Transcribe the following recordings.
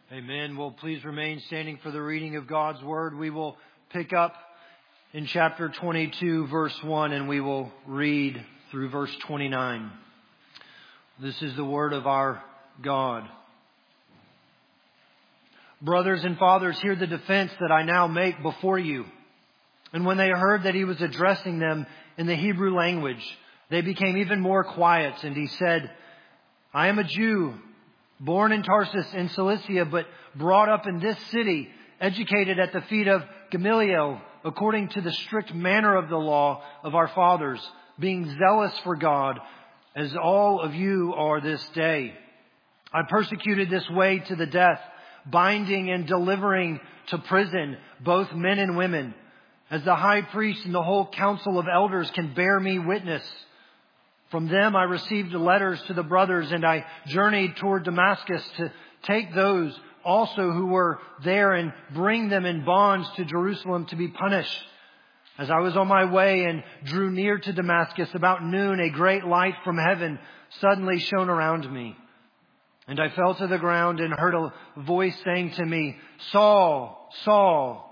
Amen. Well, please remain standing for the reading of God's Word. We will pick up in chapter 22, verse 1, and we will read through verse 29. This is the Word of our God. Brothers and fathers, hear the defense that I now make before you. And when they heard that he was addressing them in the Hebrew language, they became even more quiet. And he said, I am a Jew, born in Tarsus in Cilicia, but brought up in this city, educated at the feet of Gamaliel, according to the strict manner of the law of our fathers, being zealous for God, as all of you are this day. I persecuted this way to the death, binding and delivering to prison both men and women, as the high priest and the whole council of elders can bear me witness. From them I received letters to the brothers, and I journeyed toward Damascus to take those also who were there and bring them in bonds to Jerusalem to be punished. As I was on my way and drew near to Damascus about noon, a great light from heaven suddenly shone around me. And I fell to the ground and heard a voice saying to me, Saul, Saul,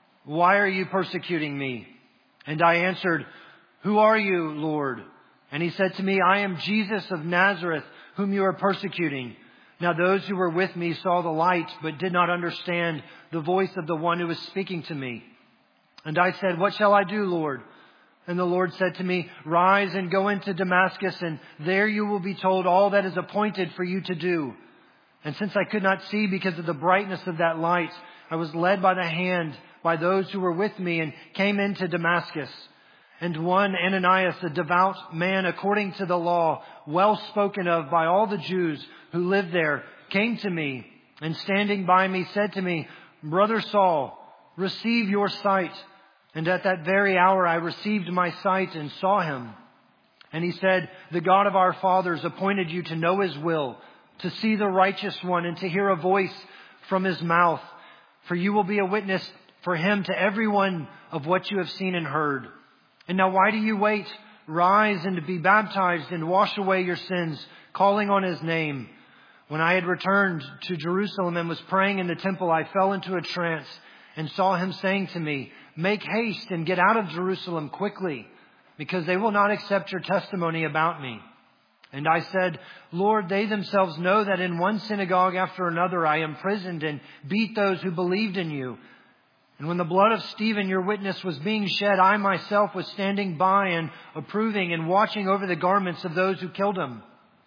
why are you persecuting me? And I answered, Who are you, Lord? And he said to me, I am Jesus of Nazareth, whom you are persecuting. Now those who were with me saw the light, but did not understand the voice of the one who was speaking to me. And I said, What shall I do, Lord? And the Lord said to me, Rise and go into Damascus, and there you will be told all that is appointed for you to do. And since I could not see because of the brightness of that light, I was led by the hand by those who were with me and came into Damascus. And one, Ananias, a devout man according to the law, well spoken of by all the Jews who lived there, came to me and standing by me said to me, Brother Saul, receive your sight. And at that very hour I received my sight and saw him. And he said, The God of our fathers appointed you to know his will, to see the righteous one, and to hear a voice from his mouth. For you will be a witness for him to everyone of what you have seen and heard. And now why do you wait? Rise and be baptized and wash away your sins, calling on his name. When I had returned to Jerusalem and was praying in the temple, I fell into a trance and saw him saying to me, Make haste and get out of Jerusalem quickly, because they will not accept your testimony about me. And I said, Lord, they themselves know that in one synagogue after another I imprisoned and beat those who believed in you. And when the blood of Stephen, your witness, was being shed, I myself was standing by and approving and watching over the garments of those who killed him.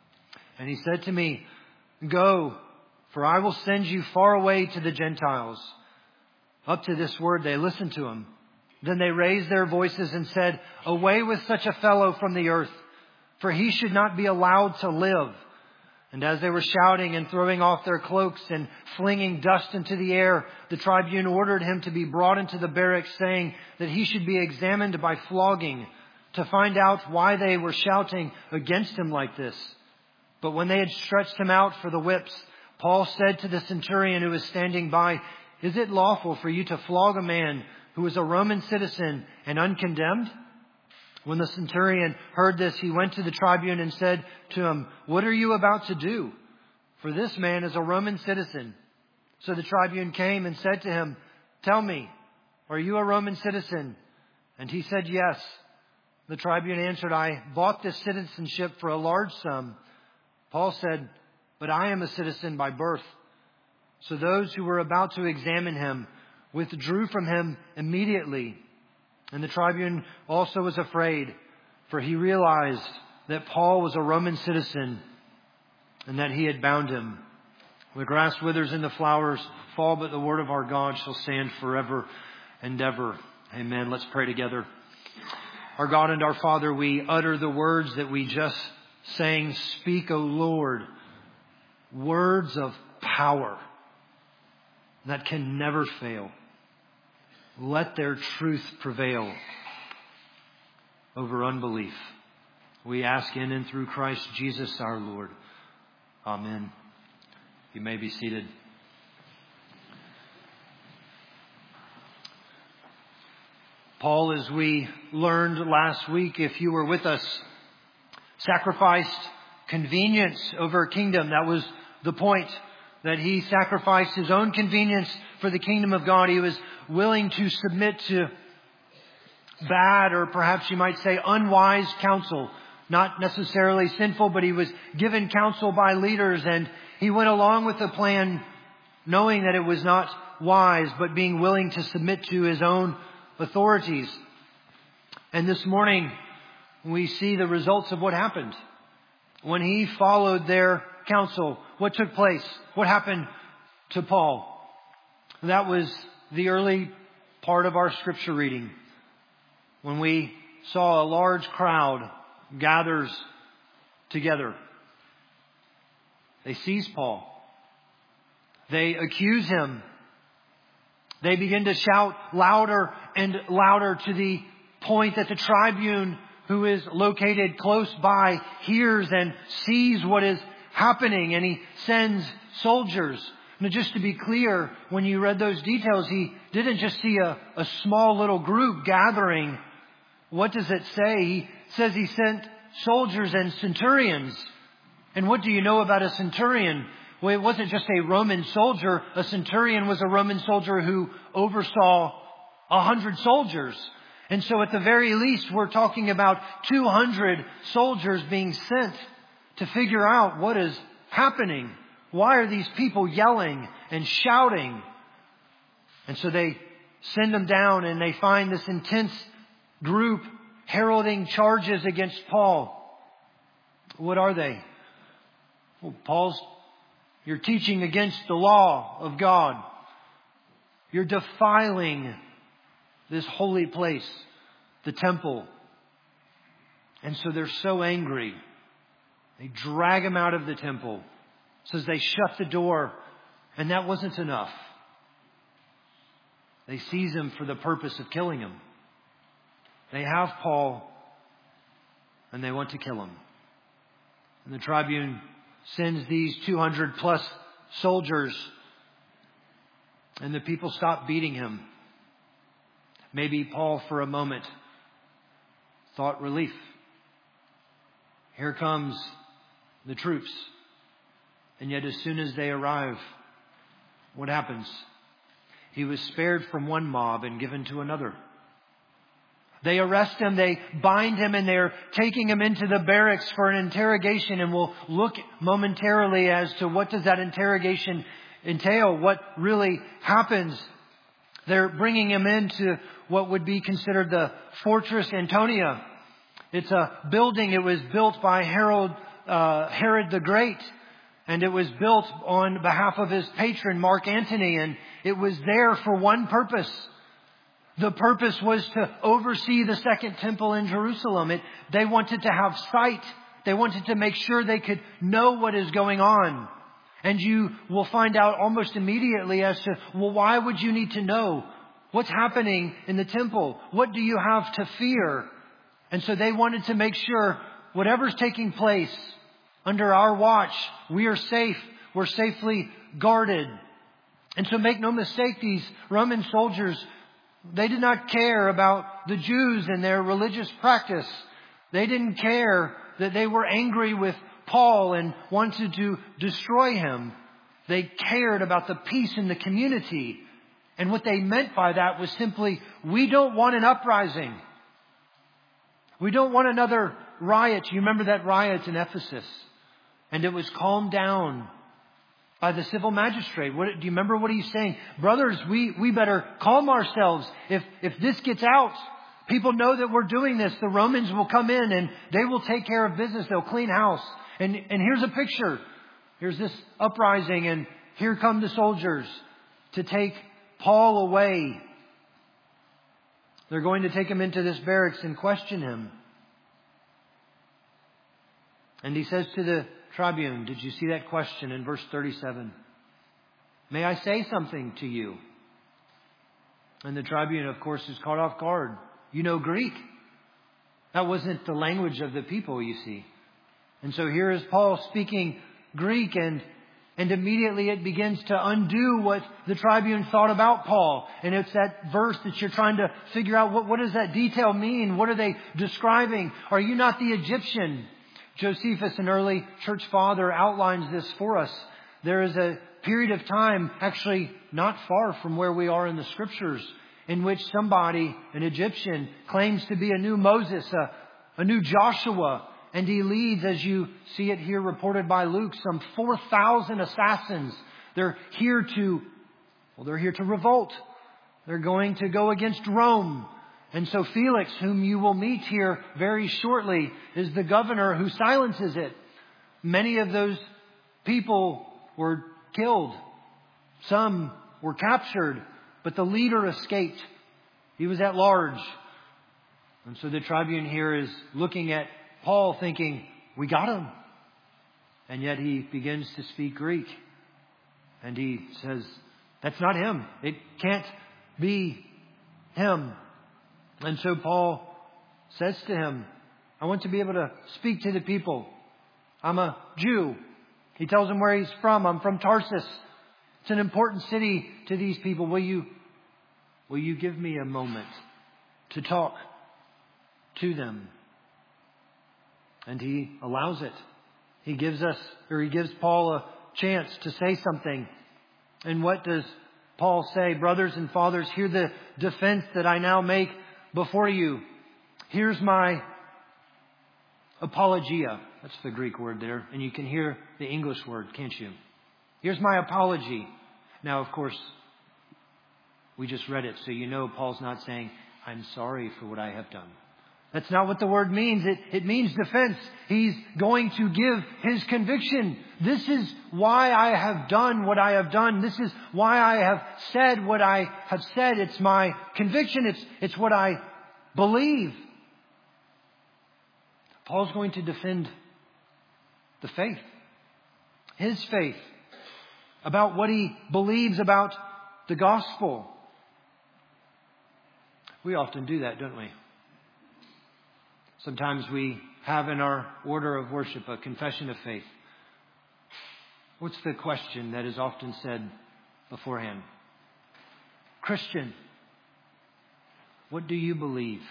And he said to me, Go, for I will send you far away to the Gentiles. Up to this word they listened to him. Then they raised their voices and said, Away with such a fellow from the earth, for he should not be allowed to live. And as they were shouting and throwing off their cloaks and flinging dust into the air, the tribune ordered him to be brought into the barracks, saying that he should be examined by flogging to find out why they were shouting against him like this. But when they had stretched him out for the whips, Paul said to the centurion who was standing by, Is it lawful for you to flog a man who is a Roman citizen and uncondemned? When the centurion heard this, he went to the tribune and said to him, What are you about to do? For this man is a Roman citizen. So the tribune came and said to him, Tell me, are you a Roman citizen? And he said, Yes. The tribune answered, I bought this citizenship for a large sum. Paul said, But I am a citizen by birth. So those who were about to examine him withdrew from him immediately. And the tribune also was afraid, for he realized that Paul was a Roman citizen and that he had bound him. The grass withers and the flowers fall, but the word of our God shall stand forever and ever. Amen. Let's pray together. Our God and our Father, we utter the words that we just sang, Speak, O Lord, words of power that can never fail. Let their truth prevail over unbelief. We ask in and through Christ Jesus our Lord. Amen. You may be seated. Paul, as we learned last week, if you were with us, sacrificed convenience over kingdom. That was the point. that he sacrificed his own convenience for the kingdom of God. He was willing to submit to bad, or perhaps you might say unwise counsel. Not necessarily sinful, but he was given counsel by leaders, and he went along with the plan knowing that it was not wise, but being willing to submit to his own authorities. And this morning, we see the results of what happened. When he followed their counsel, what took place? What happened to Paul? That was the early part of our scripture reading, when we saw a large crowd gathers together. They seize Paul. They accuse him. They begin to shout louder and louder, to the point that the tribune, who is located close by, hears and sees what is happening, and he sends soldiers. Now, just to be clear, when you read those details, he didn't just see a small little group gathering. What does it say? He says he sent soldiers and centurions. And what do you know about a centurion? Well, it wasn't just a Roman soldier. A centurion was a Roman soldier who oversaw 100 soldiers. And so at the very least, we're talking about 200 soldiers being sent to figure out what is happening. Why are these people yelling and shouting? And so they send them down, and they find this intense group heralding charges against Paul. What are they? Well, you're teaching against the law of God. You're defiling this holy place, the temple. And so they're so angry. They drag him out of the temple. It says they shut the door, and that wasn't enough. They seize him for the purpose of killing him. They have Paul, and they want to kill him. And the tribune sends these 200 plus soldiers, and the people stop beating him. Maybe Paul, for a moment, thought relief. Here comes the troops. And yet as soon as they arrive, what happens? He was spared from one mob and given to another. They arrest him, they bind him, and they're taking him into the barracks for an interrogation. And we'll look momentarily as to what does that interrogation entail, what really happens. They're bringing him into what would be considered the Fortress Antonia. It's a building. It was built by Herod the Great. And it was built on behalf of his patron, Mark Antony. And it was there for one purpose. The purpose was to oversee the Second Temple in Jerusalem. They wanted to have sight. They wanted to make sure they could know what is going on. And you will find out almost immediately as to, well, why would you need to know what's happening in the temple? What do you have to fear? And so they wanted to make sure whatever's taking place under our watch, we are safe. We're safely guarded. And so make no mistake, these Roman soldiers, they did not care about the Jews and their religious practice. They didn't care that they were angry with Paul and wanted to destroy him. They cared about the peace in the community. And what they meant by that was simply, we don't want an uprising. We don't want another riot. You remember that riot in Ephesus? And it was calmed down by the civil magistrate. Do you remember what he's saying? Brothers, we better calm ourselves. If this gets out, people know that we're doing this. The Romans will come in and they will take care of business. They'll clean house. And here's a picture. Here's this uprising, and here come the soldiers to take Paul away. They're going to take him into this barracks and question him. And he says to the tribune, did you see that question in verse 37? May I say something to you? And the tribune, of course, is caught off guard. You know Greek. That wasn't the language of the people, you see. And so here is Paul speaking Greek, and immediately it begins to undo what the tribune thought about Paul. And it's that verse that you're trying to figure out, what does that detail mean? What are they describing? Are you not the Egyptian? Josephus, an early church father, outlines this for us. There is a period of time, actually not far from where we are in the Scriptures, in which somebody, an Egyptian, claims to be a new Moses, a new Joshua, and he leads, as you see it here reported by Luke, some 4,000 assassins. They're here to revolt. They're going to go against Rome. And so Felix, whom you will meet here very shortly, is the governor who silences it. Many of those people were killed. Some were captured, but the leader escaped. He was at large. And so the tribune here is looking at Paul thinking, we got him. And yet he begins to speak Greek. And he says, that's not him. It can't be him. And so Paul says to him, I want to be able to speak to the people. I'm a Jew. He tells him where he's from. I'm from Tarsus. It's an important city to these people. Will you give me a moment to talk to them? And he allows it. He gives Paul a chance to say something. And what does Paul say? Brothers and fathers, hear the defense that I now make before you. Here's my apologia. That's the Greek word there. And you can hear the English word, can't you? Here's my apology. Now, of course, we just read it, so you know Paul's not saying, I'm sorry for what I have done. That's not what the word means. It means defense. He's going to give his conviction. This is why I have done what I have done. This is why I have said what I have said. It's my conviction. It's what I believe. Paul's going to defend the faith. His faith. About what he believes about the gospel. We often do that, don't we? Sometimes we have in our order of worship a confession of faith. What's the question that is often said beforehand? Christian, what do you believe?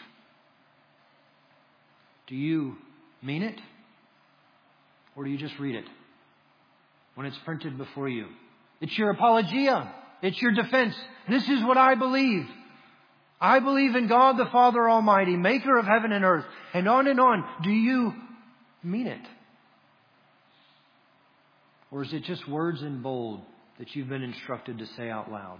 Do you mean it? Or do you just read it when it's printed before you? It's your apologia. It's your defense. This is what I believe. I believe in God the Father Almighty, maker of heaven and earth. And on and on. Do you mean it? Or is it just words in bold that you've been instructed to say out loud?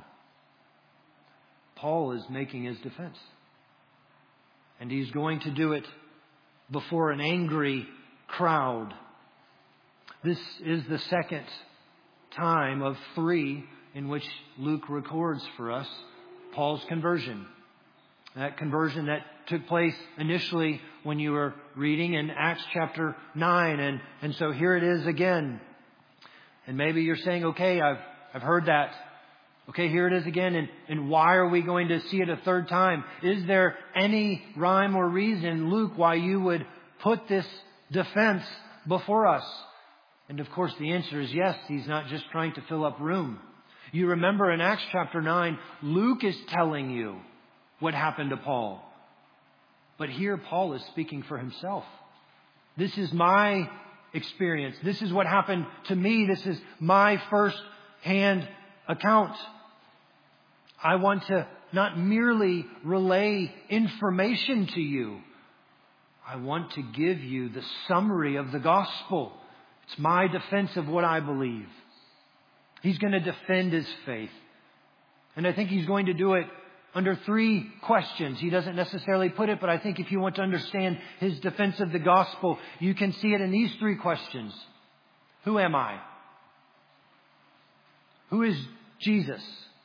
Paul is making his defense. And he's going to do it before an angry crowd. This is the second time of 3 in which Luke records for us Paul's conversion. That conversion that took place initially when you were reading in Acts chapter 9. And so here it is again. And maybe you're saying, okay, I've heard that. Okay, here it is again. And why are we going to see it a third time? Is there any rhyme or reason, Luke, why you would put this defense before us? And of course the answer is yes. He's not just trying to fill up room. You remember in Acts chapter 9, Luke is telling you what happened to Paul. But here Paul is speaking for himself. This is my experience. This is what happened to me. This is my first-hand account. I want to not merely relay information to you. I want to give you the summary of the gospel. It's my defense of what I believe. He's going to defend his faith. And I think he's going to do it under 3 questions. He doesn't necessarily put it, but I think if you want to understand his defense of the gospel, you can see it in these 3 questions. Who am I? Who is Jesus?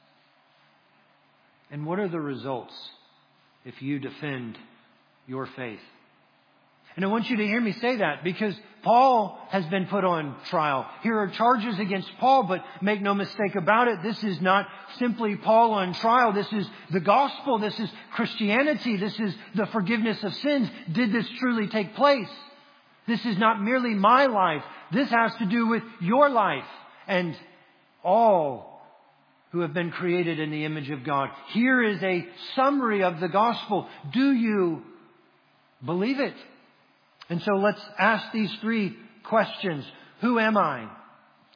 And what are the results if you defend your faith? And I want you to hear me say that because Paul has been put on trial. Here are charges against Paul, but make no mistake about it. This is not simply Paul on trial. This is the gospel. This is Christianity. This is the forgiveness of sins. Did this truly take place? This is not merely my life. This has to do with your life and all who have been created in the image of God. Here is a summary of the gospel. Do you believe it? And so let's ask these 3 questions. Who am I?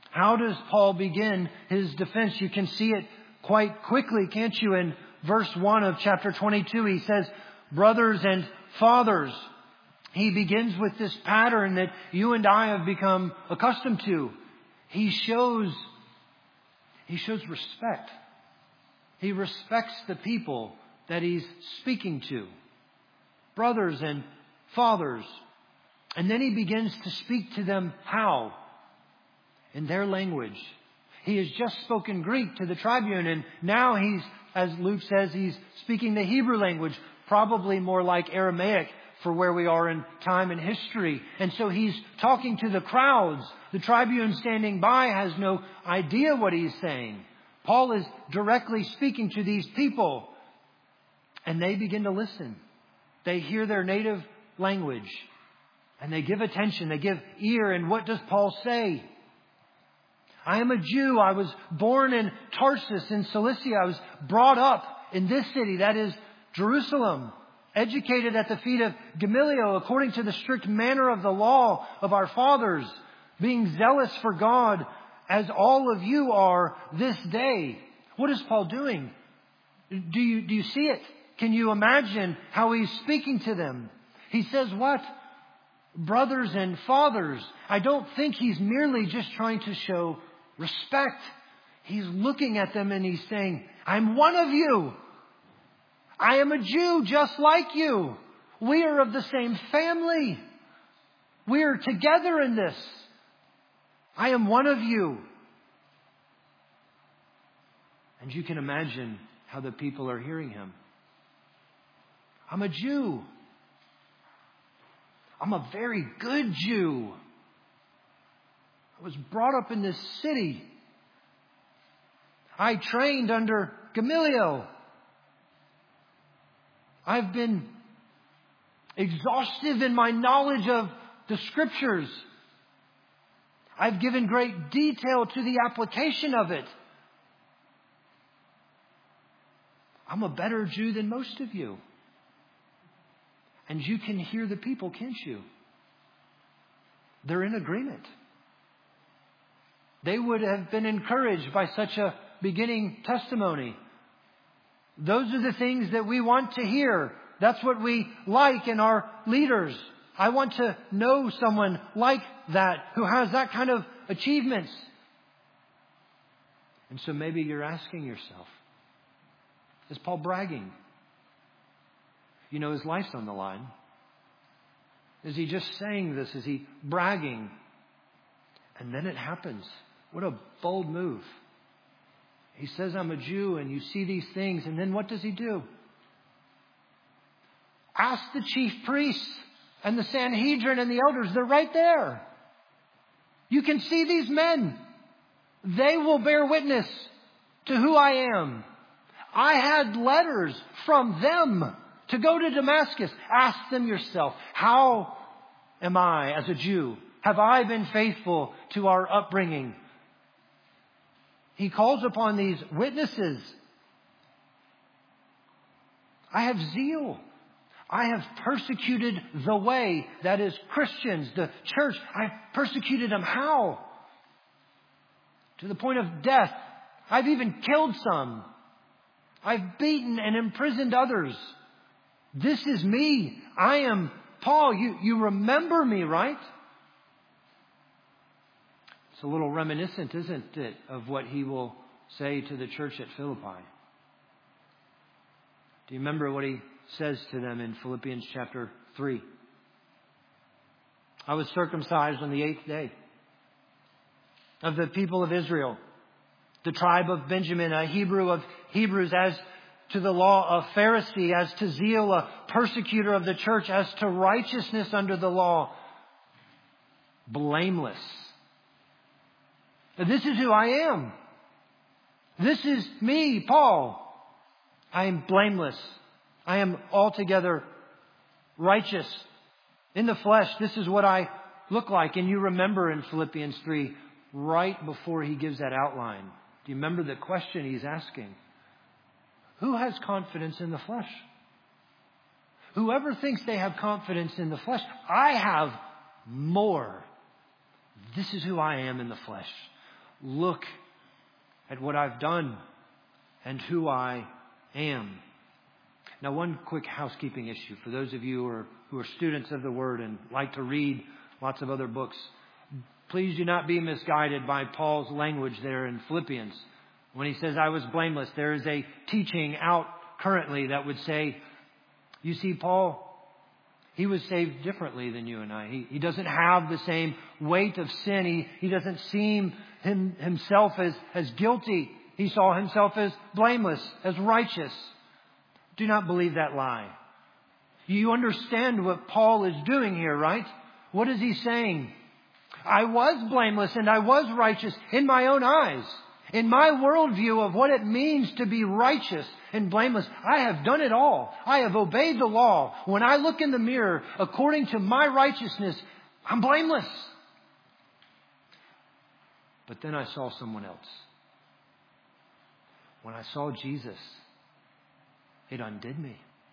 How does Paul begin his defense? You can see it quite quickly, can't you? In verse 1 of chapter 22, he says, brothers and fathers. He begins with this pattern that you and I have become accustomed to. He shows respect. He respects the people that he's speaking to. Brothers and fathers. And then he begins to speak to them how? In their language. He has just spoken Greek to the tribune, and now he's, as Luke says, he's speaking the Hebrew language, probably more like Aramaic for where we are in time and history. And so he's talking to the crowds. The tribune standing by has no idea what he's saying. Paul is directly speaking to these people, and they begin to listen. They hear their native language, and they give attention. They give ear. And what does Paul say? I am a Jew. I was born in Tarsus in Cilicia. I was brought up in this city, that is Jerusalem. Educated at the feet of Gamaliel according to the strict manner of the law of our fathers. Being zealous for God as all of you are this day. What is Paul doing? Do you see it? Can you imagine how he's speaking to them? He says what? Brothers and fathers. I don't think he's merely just trying to show respect. He's looking at them and he's saying, I'm one of you. I am a Jew just like you. We are of the same family. We are together in this. I am one of you. And you can imagine how the people are hearing him. I'm a Jew. I'm a very good Jew. I was brought up in this city. I trained under Gamaliel. I've been exhaustive in my knowledge of the Scriptures. I've given great detail to the application of it. I'm a better Jew than most of you. And you can hear the people, can't you? They're in agreement. They would have been encouraged by such a beginning testimony. Those are the things that we want to hear. That's what we like in our leaders. I want to know someone like that who has that kind of achievements. And so maybe you're asking yourself, is Paul bragging? You know, his life's on the line. Is he just saying this? Is he bragging? And then it happens. What a bold move. He says, I'm a Jew, and you see these things. And then what does he do? Ask the chief priests and the Sanhedrin and the elders. They're right there. You can see these men. They will bear witness to who I am. I had letters from them to go to Damascus. Ask them yourself. How am I as a Jew? Have I been faithful to our upbringing? He calls upon these witnesses. I have zeal. I have persecuted the way, that is Christians, the church. I've persecuted them. How? To the point of death. I've even killed some. I've beaten and imprisoned others. This is me. I am Paul. You remember me, right? It's a little reminiscent, isn't it, of what he will say to the church at Philippi. Do you remember what he says to them in Philippians chapter 3? I was circumcised on the 8th day of the people of Israel, the tribe of Benjamin, a Hebrew of Hebrews, as to the law, a Pharisee, as to zeal, a persecutor of the church, as to righteousness under the law, blameless. This is who I am. This is me, Paul. I am blameless. I am altogether righteous. In the flesh, this is what I look like. And you remember in Philippians 3, right before he gives that outline, do you remember the question he's asking? Who has confidence in the flesh? Whoever thinks they have confidence in the flesh, I have more. This is who I am in the flesh. look at what I've done and who I am. Now, one quick housekeeping issue for those of you who are students of the Word and like to read lots of other books. Please do not be misguided by Paul's language there in Philippians. When he says, I was blameless, there is a teaching out currently that would say, you see, Paul, he was saved differently than you and I. He doesn't have the same weight of sin. He doesn't see himself as guilty. He saw himself as blameless, as righteous. Do not believe that lie. You understand what Paul is doing here, right? What is he saying? I was blameless and I was righteous in my own eyes. In my worldview of what it means to be righteous and blameless, I have done it all. I have obeyed the law. When I look in the mirror, according to my righteousness, I'm blameless. But then I saw someone else. When I saw Jesus, it undid me.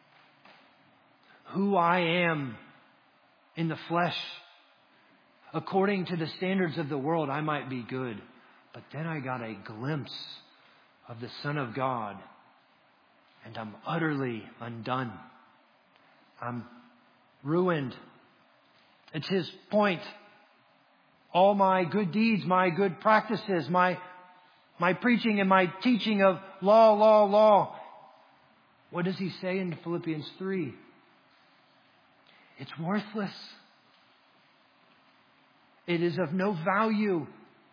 Who I am in the flesh, according to the standards of the world, I might be good. But then I got a glimpse of the Son of God, and I'm utterly undone. I'm ruined. It's His point. All my good deeds, my good practices, my preaching and my teaching of law. What does He say in Philippians 3? It's worthless. It is of no value.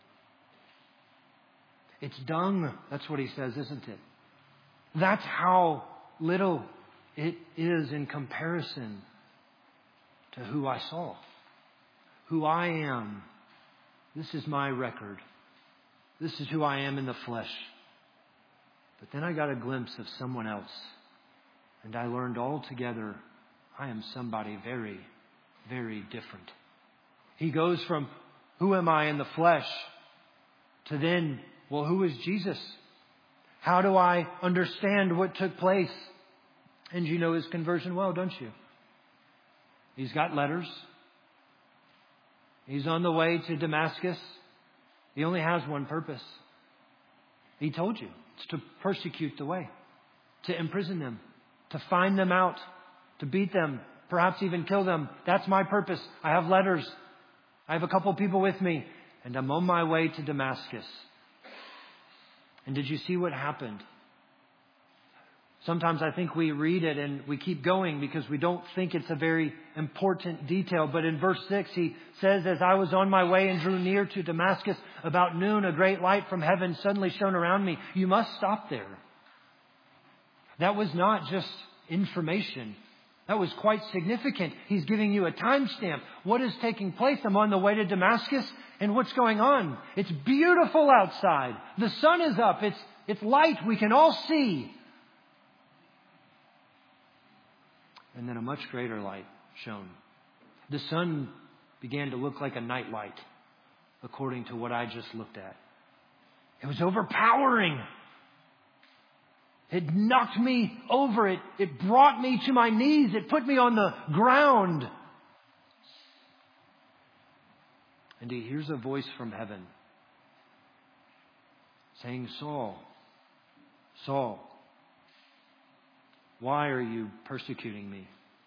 It's dung. That's what he says, isn't it? That's how little it is in comparison to who I saw. Who I am. This is my record. This is who I am in the flesh. But then I got a glimpse of someone else. And I learned altogether I am somebody very, very different. He goes from who am I in the flesh to then, well, who is Jesus? How do I understand what took place? And you know his conversion well, don't you? He's got letters. He's on the way to Damascus. He only has one purpose. He told you. It's to persecute the way. To imprison them. To find them out. To beat them. Perhaps even kill them. That's my purpose. I have letters. I have a couple people with me. And I'm on my way to Damascus. And did you see what happened? Sometimes I think we read it and we keep going because we don't think it's a very important detail. But in verse 6, he says, as I was on my way and drew near to Damascus, about noon, a great light from heaven suddenly shone around me. You must stop there. That was not just information. That was quite significant. He's giving you a timestamp. What is taking place? I'm on the way to Damascus. And what's going on? It's beautiful outside. The sun is up. It's light. We can all see. And then a much greater light shone. The sun began to look like a night light, according to what I just looked at. It was overpowering. It knocked me over. It brought me to my knees. It put me on the ground. And he hears a voice from heaven saying, Saul, Saul, why are you persecuting me?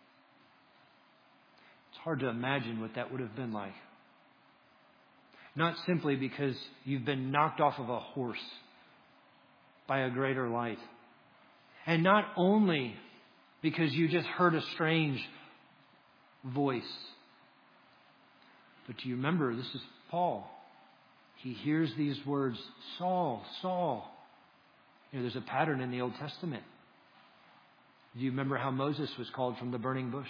It's hard to imagine what that would have been like. Not simply because you've been knocked off of a horse by a greater light. And not only because you just heard a strange voice. But do you remember, this is Paul. He hears these words, Saul, Saul. You know, there's a pattern in the Old Testament. Do you remember how Moses was called from the burning bush?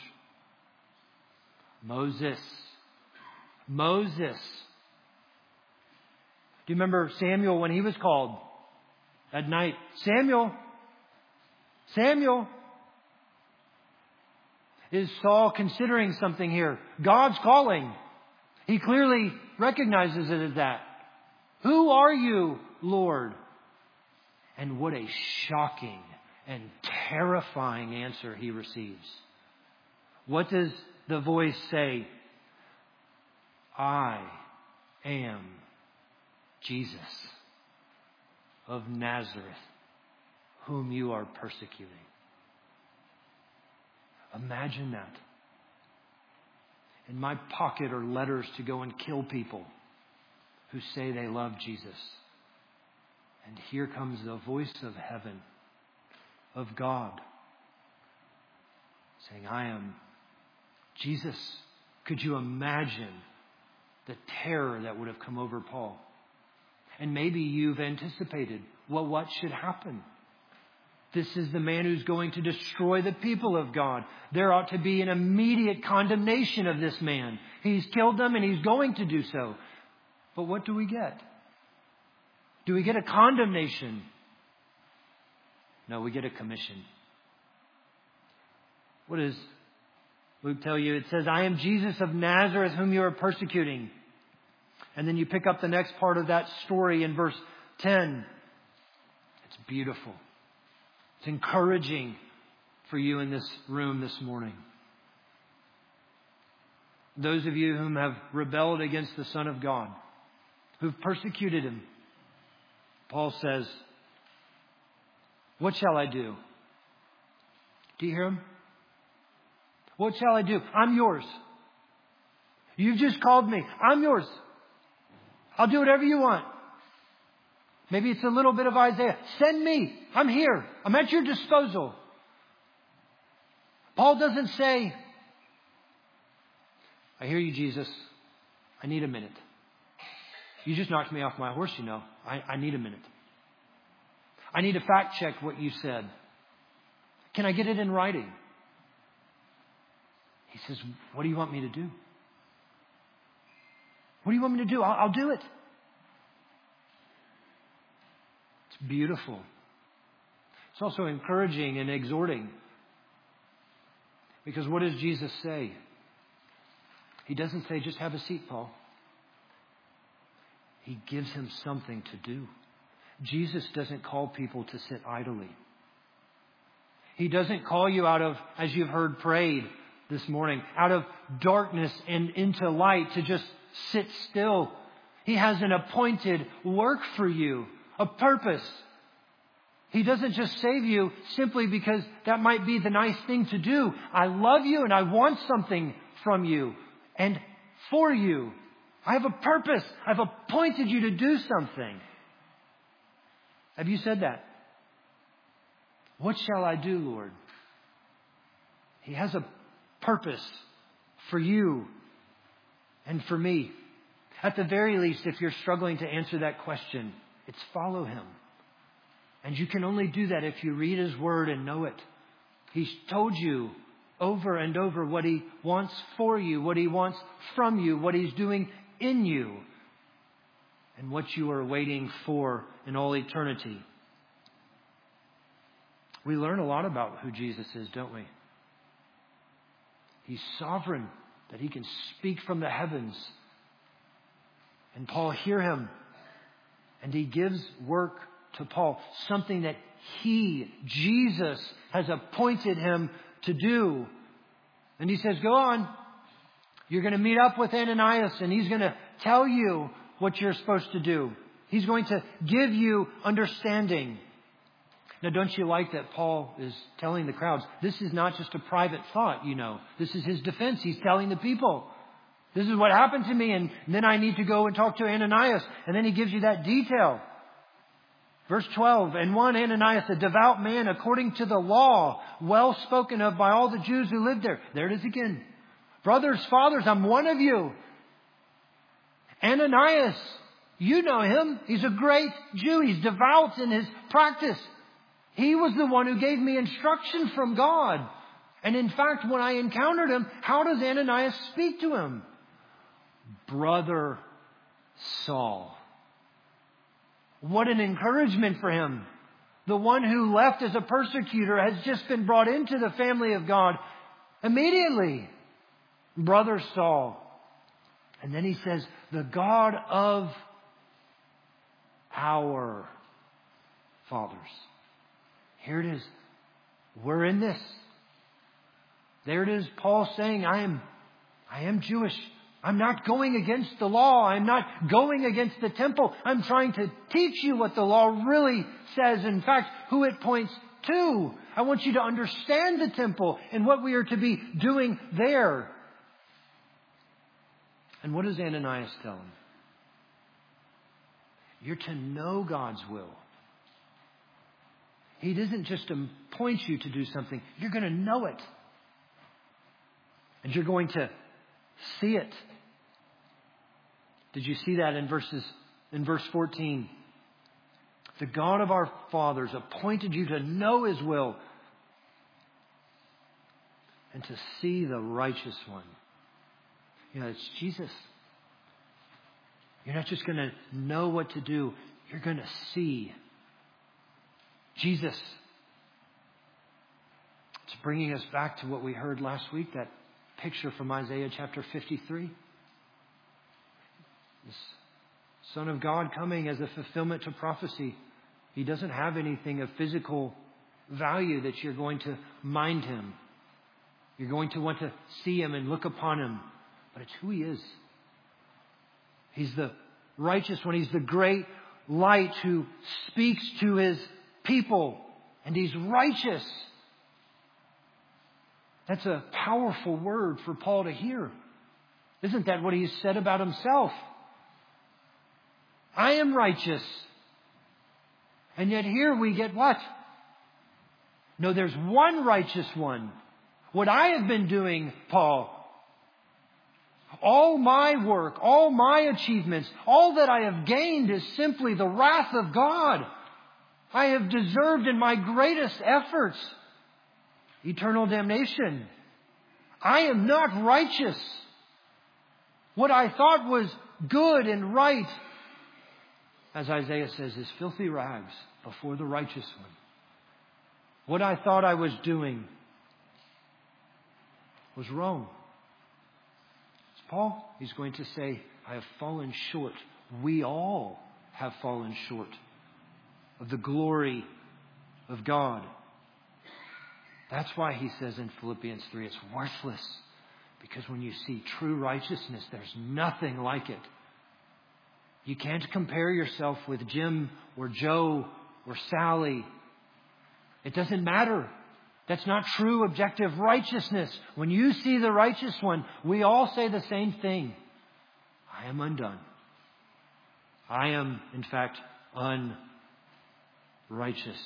Moses. Moses. Do you remember Samuel when he was called at night? Samuel. Samuel. Is Saul considering something here? God's calling. He clearly recognizes it as that. Who are you, Lord? And what a shocking and terrifying answer he receives. What does the voice say? I am Jesus of Nazareth, whom you are persecuting. Imagine that. In my pocket are letters to go and kill people who say they love Jesus. And here comes the voice of heaven, of God, saying, I am Jesus. Could you imagine the terror that would have come over Paul? And maybe you've anticipated, well, what should happen? This is the man who's going to destroy the people of God. There ought to be an immediate condemnation of this man. He's killed them and he's going to do so. But what do we get? Do we get a condemnation? No, we get a commission. What does Luke tell you? It says, I am Jesus of Nazareth whom you are persecuting. And then you pick up the next part of that story in verse 10. It's beautiful. It's encouraging for you in this room this morning. Those of you whom have rebelled against the Son of God, who've persecuted Him, Paul says, what shall I do? Do you hear him? What shall I do? I'm yours. You've just called me. I'm yours. I'll do whatever you want. Maybe it's a little bit of Isaiah. Send me. I'm here. I'm at your disposal. Paul doesn't say, I hear you, Jesus. I need a minute. You just knocked me off my horse, you know. I need a minute. I need to fact check what you said. Can I get it in writing? He says, what do you want me to do? What do you want me to do? I'll do it. It's beautiful. It's also encouraging and exhorting. Because what does Jesus say? He doesn't say, just have a seat, Paul. He gives him something to do. Jesus doesn't call people to sit idly. He doesn't call you out of, as you've heard prayed this morning, out of darkness and into light to just sit still. He has an appointed work for you, a purpose. He doesn't just save you simply because that might be the nice thing to do. I love you and I want something from you and for you. I have a purpose. I've appointed you to do something. Have you said that? What shall I do, Lord? He has a purpose for you and for me. At the very least, if you're struggling to answer that question, it's follow Him. And you can only do that if you read His Word and know it. He's told you over and over what He wants for you, what He wants from you, what He's doing in you, and what you are waiting for in all eternity. We learn a lot about who Jesus is, don't we? He's sovereign, that He can speak from the heavens. And Paul hear Him. And He gives work to Paul, something that He, Jesus, has appointed him to do. And He says, go on. You're going to meet up with Ananias and he's going to tell you what you're supposed to do. He's going to give you understanding. Now, don't you like that Paul is telling the crowds, this is not just a private thought, you know. This is his defense. He's telling the people, this is what happened to me, and then I need to go and talk to Ananias. And then he gives you that detail. Verse 12, and one Ananias, a devout man according to the law, well spoken of by all the Jews who lived there. There it is again. Brothers, fathers, I'm one of you. Ananias, you know him. He's a great Jew. He's devout in his practice. He was the one who gave me instruction from God. And in fact, when I encountered him, how does Ananias speak to him? Brother Saul. What an encouragement for him. The one who left as a persecutor has just been brought into the family of God immediately. Brother Saul. And then he says, the God of our fathers. Here it is. We're in this. There it is. Paul saying, I am Jewish. I'm not going against the law. I'm not going against the temple. I'm trying to teach you what the law really says. In fact, who it points to. I want you to understand the temple and what we are to be doing there. And what does Ananias tell him? You're to know God's will. He doesn't just point you to do something. You're going to know it. And you're going to see it. Did you see that in verse 14? The God of our fathers appointed you to know His will and to see the righteous one. You know, it's Jesus. You're not just going to know what to do. You're going to see Jesus. It's bringing us back to what we heard last week, that picture from Isaiah chapter 53. This Son of God coming as a fulfillment to prophecy. He doesn't have anything of physical value that you're going to mind Him. You're going to want to see Him and look upon Him. But it's who He is. He's the righteous one. He's the great light who speaks to His people. And He's righteous. That's a powerful word for Paul to hear. Isn't that what he said about himself? I am righteous. And yet here we get what? No, there's one righteous one. What I have been doing, Paul, all my work, all my achievements, all that I have gained is simply the wrath of God. I have deserved in my greatest efforts eternal damnation. I am not righteous. What I thought was good and right, as Isaiah says, is filthy rags before the righteous one. What I thought I was doing was wrong. It's Paul. He's going to say, I have fallen short. We all have fallen short of the glory of God. That's why he says in Philippians 3, it's worthless. Because when you see true righteousness, there's nothing like it. You can't compare yourself with Jim or Joe or Sally. It doesn't matter. That's not true objective righteousness. When you see the righteous one, we all say the same thing. I am undone. I am, in fact, unrighteous.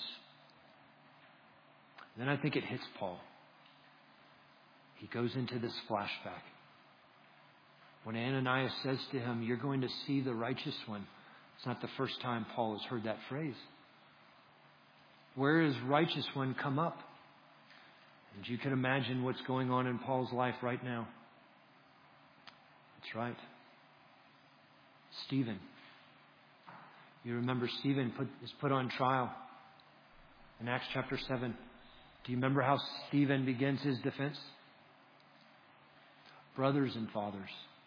Then I think it hits Paul. He goes into this flashback. When Ananias says to him, you're going to see the righteous one. It's not the first time Paul has heard that phrase. Where is righteous one come up? And you can imagine what's going on in Paul's life right now. That's right. Stephen. You remember Stephen is put on trial in Acts chapter 7. Do you remember how Stephen begins his defense? Brothers and fathers.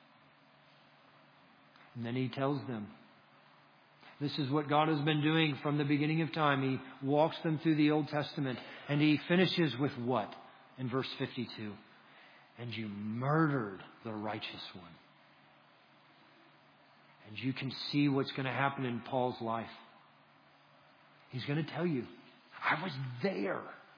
And then he tells them, this is what God has been doing from the beginning of time. He walks them through the Old Testament. And he finishes with what? In verse 52. And you murdered the righteous one. And you can see what's going to happen in Paul's life. He's going to tell you, I was there.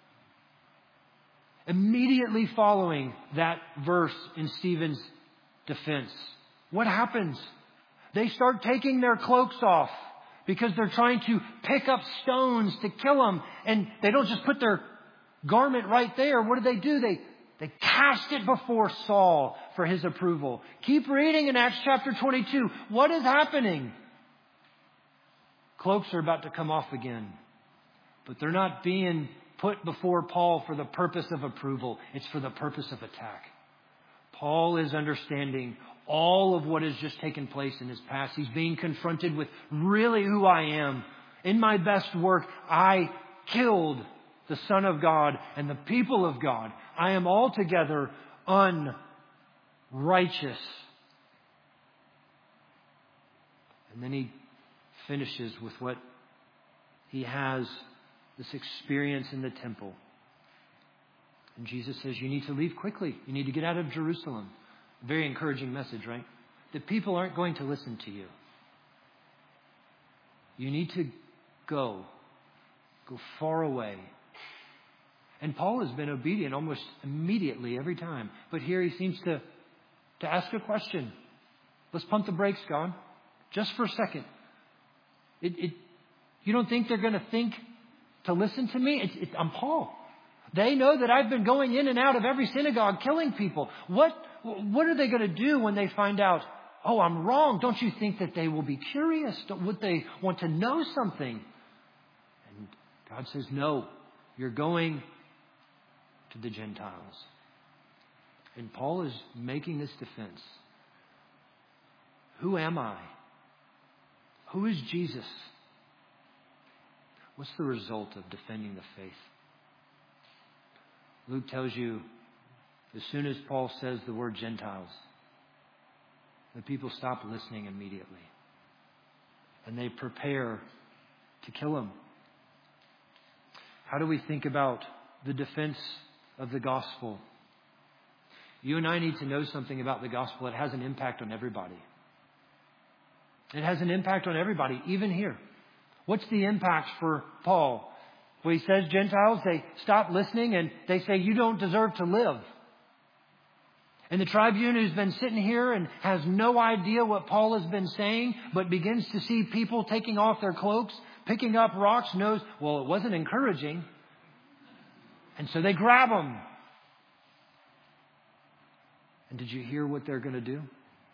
Immediately following that verse in Stephen's defense, what happens? They start taking their cloaks off because they're trying to pick up stones to kill him. And they don't just put their garment right there. What do? They cast it before Saul for his approval. Keep reading in Acts chapter 22. What is happening? Cloaks are about to come off again. But they're not being put before Paul for the purpose of approval. It's for the purpose of attack. Paul is understanding all of what has just taken place in his past. He's being confronted with really who I am. In my best work, I killed the Son of God and the people of God. I am altogether unrighteous. And then he finishes with what he has, this experience in the temple. And Jesus says, you need to leave quickly. You need to get out of Jerusalem. Very encouraging message, right? That people aren't going to listen to you. You need to go far away. And Paul has been obedient almost immediately every time. But here he seems to ask a question. Let's pump the brakes, God, just for a second. You don't think they're going to think to listen to me? I'm Paul. They know that I've been going in and out of every synagogue killing people. What are they going to do when they find out, oh, I'm wrong? Don't you think that they will be curious? Would they want to know something? And God says, no, you're going to the Gentiles. And Paul is making this defense. Who am I? Who is Jesus? What's the result of defending the faith? Luke tells you, as soon as Paul says the word Gentiles, the people stop listening immediately. And they prepare to kill him. How do we think about the defense of the gospel? You and I need to know something about the gospel. It has an impact on everybody. It has an impact on everybody, even here. What's the impact for Paul? Well, he says Gentiles, they stop listening and they say, you don't deserve to live. And the tribune who's been sitting here and has no idea what Paul has been saying, but begins to see people taking off their cloaks, picking up rocks, knows, well, it wasn't encouraging. And so they grab him. And did you hear what they're going to do?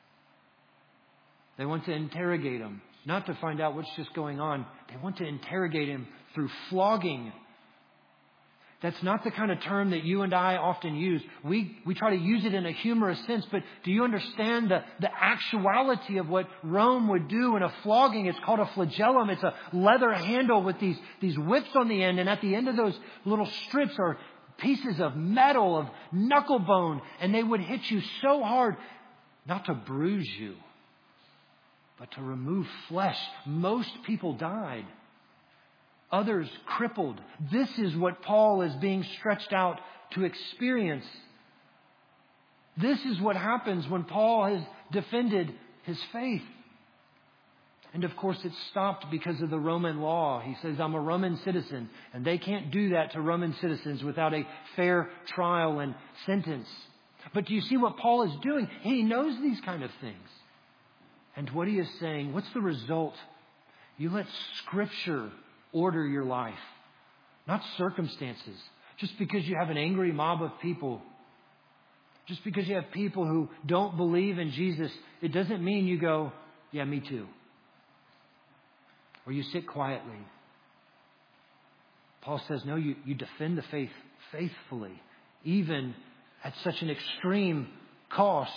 They want to interrogate him, not to find out what's just going on. They want to interrogate him through flogging. That's not the kind of term that you and I often use. We try to use it in a humorous sense, but do you understand the actuality of what Rome would do in a flogging? It's called a flagellum. It's a leather handle with these whips on the end, and at the end of those little strips are pieces of metal, of knuckle bone, and they would hit you so hard, not to bruise you, but to remove flesh. Most people died. Others crippled. This is what Paul is being stretched out to experience. This is what happens when Paul has defended his faith. And of course it stopped because of the Roman law. He says, I'm a Roman citizen, and they can't do that to Roman citizens without a fair trial and sentence. But do you see what Paul is doing? He knows these kind of things. And what he is saying, what's the result? You let Scripture order your life, not circumstances. Just because you have an angry mob of people, just because you have people who don't believe in Jesus, it doesn't mean you go, yeah, me too. Or you sit quietly. Paul says, no, you defend the faith faithfully, even at such an extreme cost.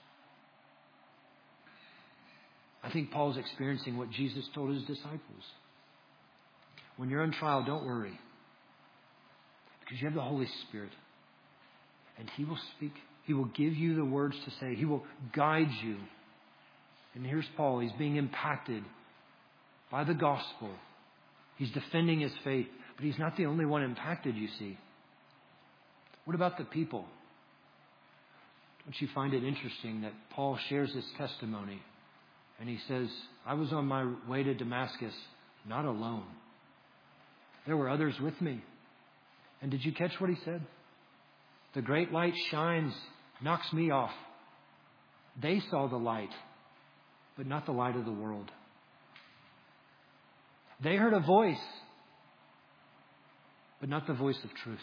I think Paul's experiencing what Jesus told his disciples. When you're on trial, don't worry. Because you have the Holy Spirit. And He will speak. He will give you the words to say. He will guide you. And here's Paul. He's being impacted by the gospel. He's defending his faith. But he's not the only one impacted, you see. What about the people? Don't you find it interesting that Paul shares his testimony? And he says, I was on my way to Damascus, not alone. There were others with me. And did you catch what he said? The great light shines, knocks me off. They saw the light, but not the light of the world. They heard a voice, but not the voice of truth.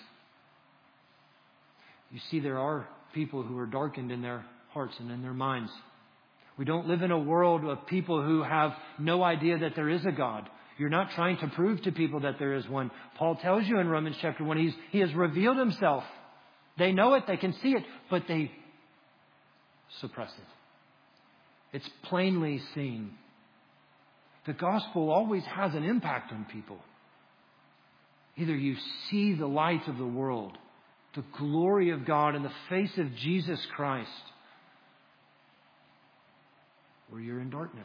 You see, there are people who are darkened in their hearts and in their minds. We don't live in a world of people who have no idea that there is a God. You're not trying to prove to people that there is one. Paul tells you in Romans chapter 1, he has revealed himself. They know it, they can see it, but they suppress it. It's plainly seen. The gospel always has an impact on people. Either you see the light of the world, the glory of God in the face of Jesus Christ, or you're in darkness.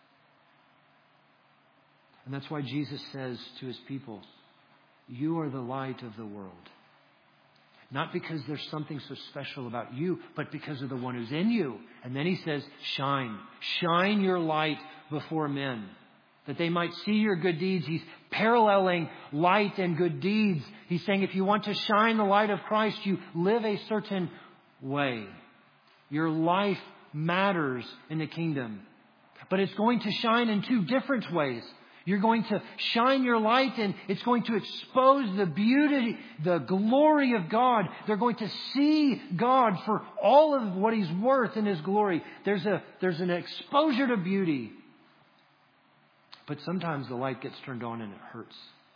And that's why Jesus says to his people, you are the light of the world. Not because there's something so special about you, but because of the one who's in you. And then he says, shine. Shine your light before men, that they might see your good deeds. He's paralleling light and good deeds. He's saying if you want to shine the light of Christ, you live a certain way. Your life matters in the kingdom. But it's going to shine in two different ways. You're going to shine your light and it's going to expose the beauty, the glory of God. They're going to see God for all of what He's worth in His glory. There's an exposure to beauty. But sometimes the light gets turned on and it hurts.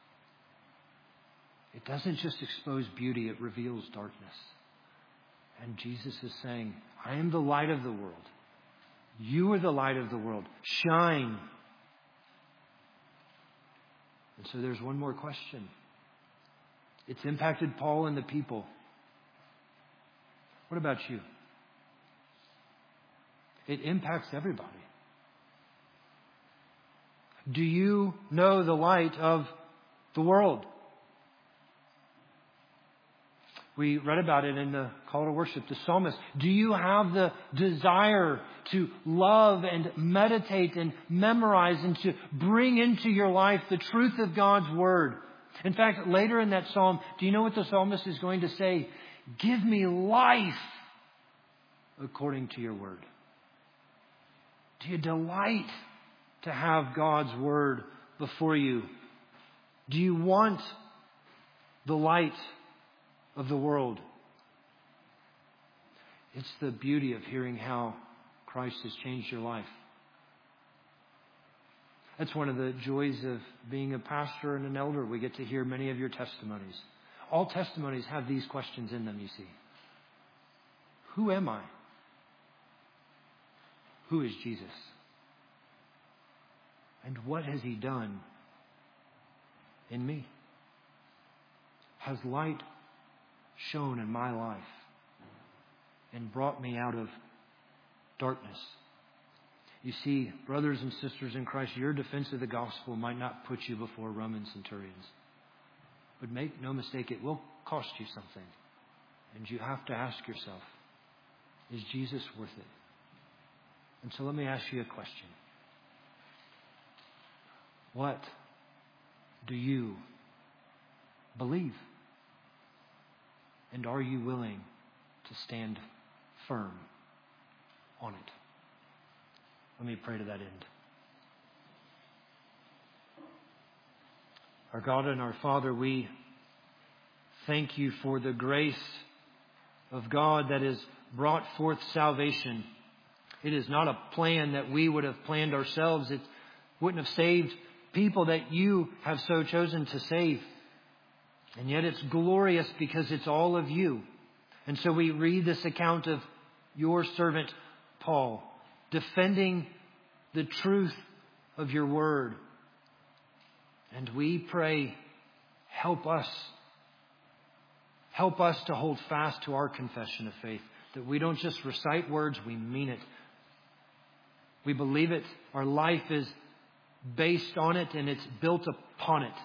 It doesn't just expose beauty, it reveals darkness. And Jesus is saying, I am the light of the world. You are the light of the world. Shine. And so there's one more question. It's impacted Paul and the people. What about you? It impacts everybody. Do you know the light of the world? We read about it in the call to worship, the psalmist. Do you have the desire to love and meditate and memorize and to bring into your life the truth of God's Word? In fact, later in that psalm, do you know what the psalmist is going to say? Give me life according to your Word. Do you delight to have God's Word before you? Do you want the light of the world? It's the beauty of hearing how Christ has changed your life. That's one of the joys of being a pastor and an elder. We get to hear many of your testimonies. All testimonies have these questions in them, you see. Who am I? Who is Jesus? And what has He done in me? Has light shone in my life and brought me out of darkness? You see, brothers and sisters in Christ, your defense of the gospel might not put you before Roman centurions. But make no mistake, it will cost you something. And you have to ask yourself, is Jesus worth it? And so let me ask you a question. What do you believe? And are you willing to stand firm on it? Let me pray to that end. Our God and our Father, we thank You for the grace of God that has brought forth salvation. It is not a plan that we would have planned ourselves. It wouldn't have saved people that You have so chosen to save. And yet it's glorious because it's all of You. And so we read this account of Your servant Paul defending the truth of Your word. And we pray, help us. Help us to hold fast to our confession of faith. That we don't just recite words, we mean it. We believe it. Our life is based on it and it's built upon it.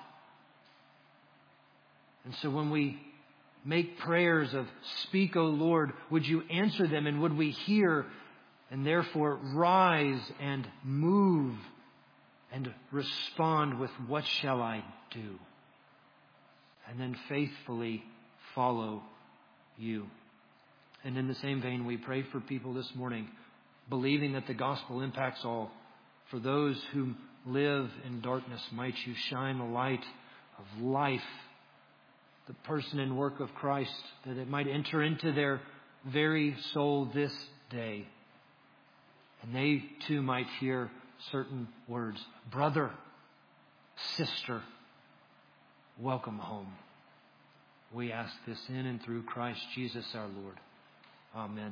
And so when we make prayers of speak, O Lord, would You answer them, and would we hear and therefore rise and move and respond with what shall I do? And then faithfully follow You. And in the same vein, we pray for people this morning, believing that the gospel impacts all. For those who live in darkness, might You shine the light of life, the person and work of Christ, that it might enter into their very soul this day. And they too might hear certain words. Brother, sister, welcome home. We ask this in and through Christ Jesus our Lord. Amen.